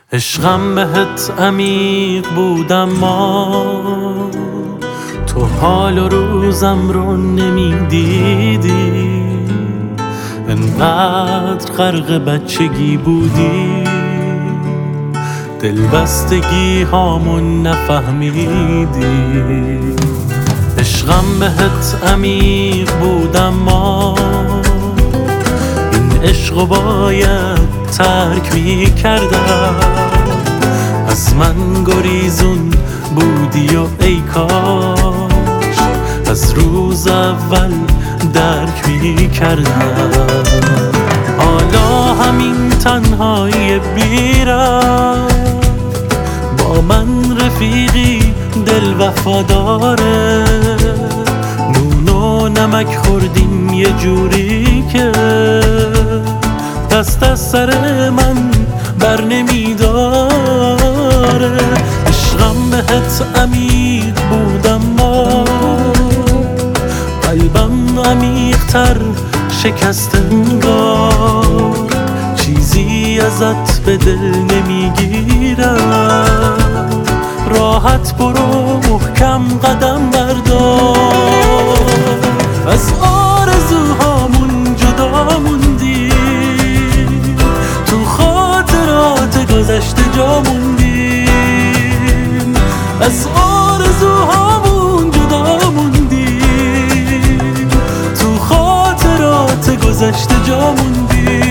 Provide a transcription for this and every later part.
عشقم بهت عمیق بود اما تو حال و روزم رو نمیدیدی، انقدر غرق بچگی بودی دلبستگی هامون نفهمیدی. عشقم بهت عمیق بود اما این عشقو باید ترک می‌کردم. از من گریزون بودی و ای کاش از روز اول درک می‌کردم. حالا همین تنهایی بیرم با من رفیقی دل وفاداره، نون و نمک خوردیم یه جوری که دست از سر من بر نمیداره. عشقم بهت عمیق بود اما قلبم عمیق‌تر شکست انگار، چیزی ازت به دل نمیگیرم. راحت برو محکم قدم بردار، از آرزوهامون جدا موندیم، تو خاطرات گذشته جا موندیم. از آرزوهامون جدا موندیم، تو خاطرات گذشته جا موندیم.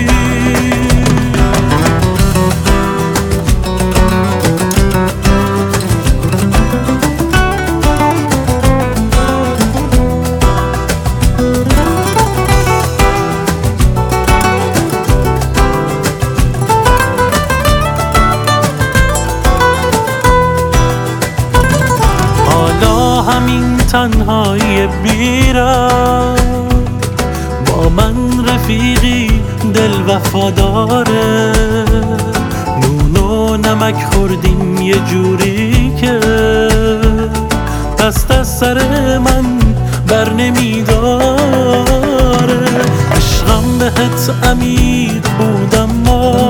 همین تنهایی بیرم با من رفیقی دل وفاداره، نون و نمک خوردیم یه جوری که دست از سر من بر نمیداره. عشقم بهت عمیق بود اما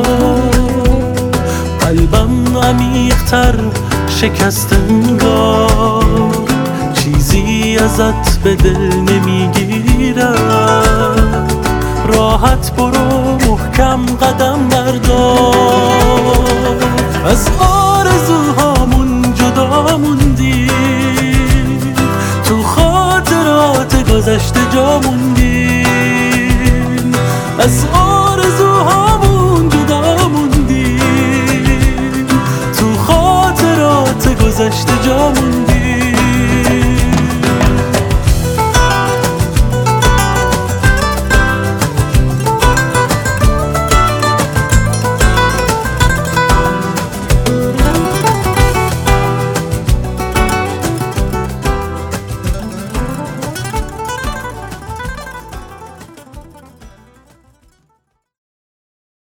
قلبم عمیق‌تر شکست انگار، چیزی ازت به دل نمیگیرم. راحت برو محکم قدم بردار، از آرزوهامون جدا موندیم، تو خاطرات گذشته جا موندیم. از آرزوهامون جدا موندیم، تو خاطرات گذشته جا موندیم.